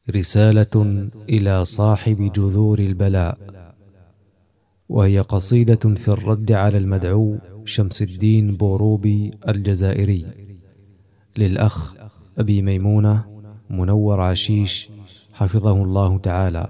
رسالة إلى صاحب جذور البلاء، وهي قصيدة في الرد على المدعو شمس الدين بوروبي الجزائري، للأخ أبي ميمونة منور عشيش حفظه الله تعالى.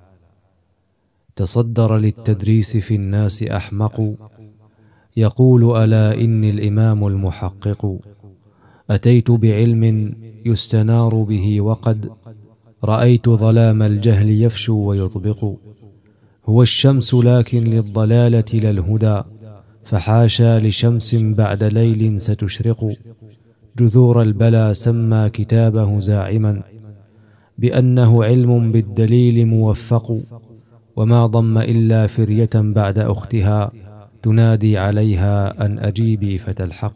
تصدر للتدريس في الناس أحمق، يقول ألا إني الإمام المحقق. أتيت بعلم يستنار به، وقد رأيت ظلام الجهل يفشو ويطبق. هو الشمس لكن للضلالة لا الهدى، فحاشا لشمس بعد ليل ستشرق. جذور البلا سمى كتابه زاعما بأنه علم بالدليل موفق، وما ضم إلا فرية بعد أختها تنادي عليها أن أجيبي فتلحق.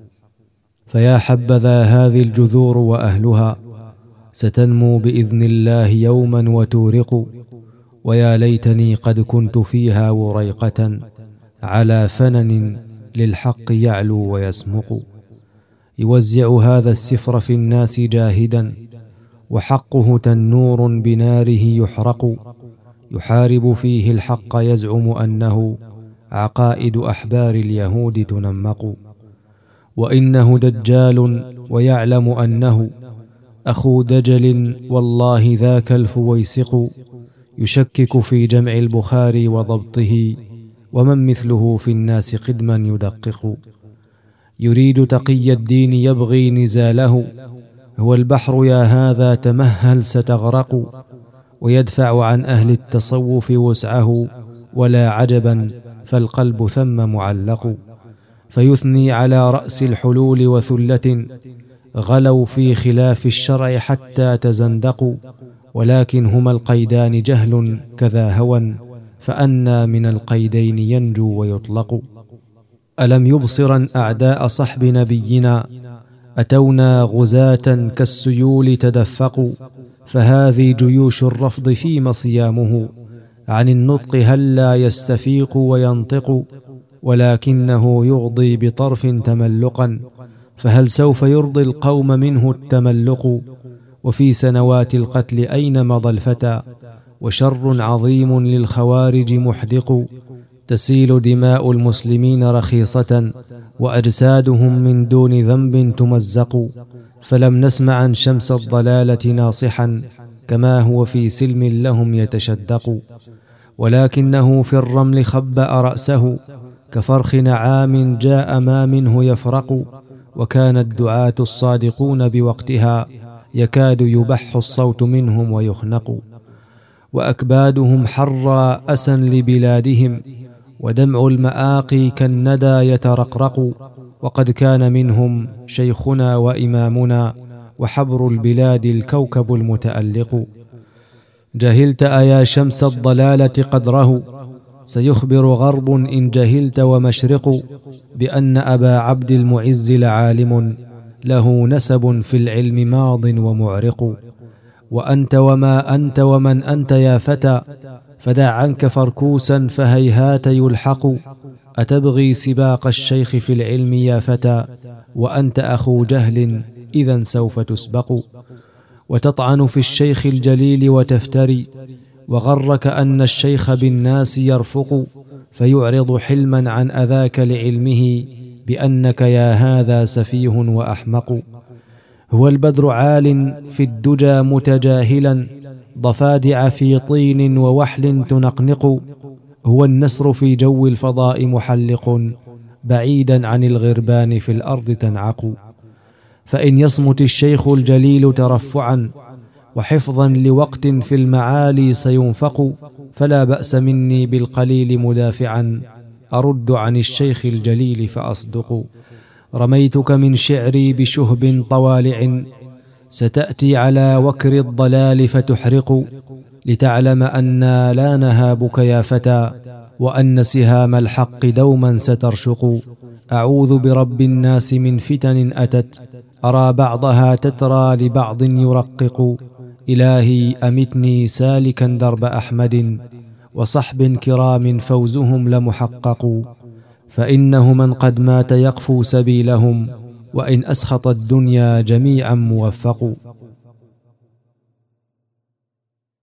فيا حبذا هذه الجذور وأهلها، ستنمو بإذن الله يوما وتورق. ويا ليتني قد كنت فيها وريقة، على فنن للحق يعلو ويسمق. يوزع هذا السفر في الناس جاهدا، وحقه تنور بناره يحرق. يحارب فيه الحق يزعم أنه عقائد أحبار اليهود تنمق. وإنه دجال ويعلم أنه أخو دجل، والله ذاك الفويسق. يشكك في جمع البخاري وضبطه، ومن مثله في الناس قدما يدقق. يريد تقي الدين يبغي نزاله، هو البحر يا هذا تمهل ستغرق. ويدفع عن أهل التصوف وسعه، ولا عجبا فالقلب ثم معلق. فيثني على رأس الحلول وثلة، غلوا في خلاف الشرع حتى تزندقوا. ولكن هما القيدان جهل كذا هوى، فأنى من القيدين ينجو ويطلق. ألم يبصرا أعداء صحب نبينا، أتونا غزاة كالسيول تدفقوا. فهذه جيوش الرفض فيما صيامه، عن النطق هلا يستفيق وينطق. ولكنه يغضي بطرف تملقا، فهل سوف يرضي القوم منه التملق. وفي سنوات القتل أين مضى الفتى، وشر عظيم للخوارج محدق. تسيل دماء المسلمين رخيصة، وأجسادهم من دون ذنب تمزق. فلم نسمع عن شمس الضلالة ناصحا، كما هو في سلم لهم يتشدق. ولكنه في الرمل خبأ رأسه، كفرخ نعام جاء ما منه يفرق. وكان الدعاة الصادقون بوقتها، يكاد يبح الصوت منهم ويخنق. وأكبادهم حرى أسا لبلادهم، ودمع المآقي كالندى يترقرق. وقد كان منهم شيخنا وإمامنا، وحبر البلاد الكوكب المتألق. جهلت أيا شمس الضلالة قدره، سيخبر غرب إن جهلت ومشرق. بأن أبا عبد المعز لعالم، له نسب في العلم ماض ومعرق. وأنت وما أنت ومن أنت يا فتى، فدع عنك فركوسا فهيهات يلحق. أتبغي سباق الشيخ في العلم يا فتى، وأنت أخو جهل إذا سوف تسبق. وتطعن في الشيخ الجليل وتفتري، وغرك أن الشيخ بالناس يرفق. فيعرض حلما عن أذاك لعلمه، بأنك يا هذا سفيه وأحمق. هو البدر عال في الدجى متجاهلا، ضفادع في طين ووحل تنقنق. هو النسر في جو الفضاء محلق، بعيدا عن الغربان في الأرض تنعق. فإن يصمت الشيخ الجليل ترفعا، وحفظا لوقت في المعالي سينفق. فلا بأس مني بالقليل مدافعا، أرد عن الشيخ الجليل فأصدق. رميتك من شعري بشهب طوالع، ستأتي على وكر الضلال فتحرق. لتعلم أنا لا نهابك يا فتى، وأن سهام الحق دوما سترشق. أعوذ برب الناس من فتن أتت، أرى بعضها تترى لبعض يرقق. إلهي أمتني سالكا درب أحمد، وصحب كرام فوزهم لمحقق. فإنه من قد مات يقفو سبيلهم، وإن أسخط الدنيا جميعا موفق.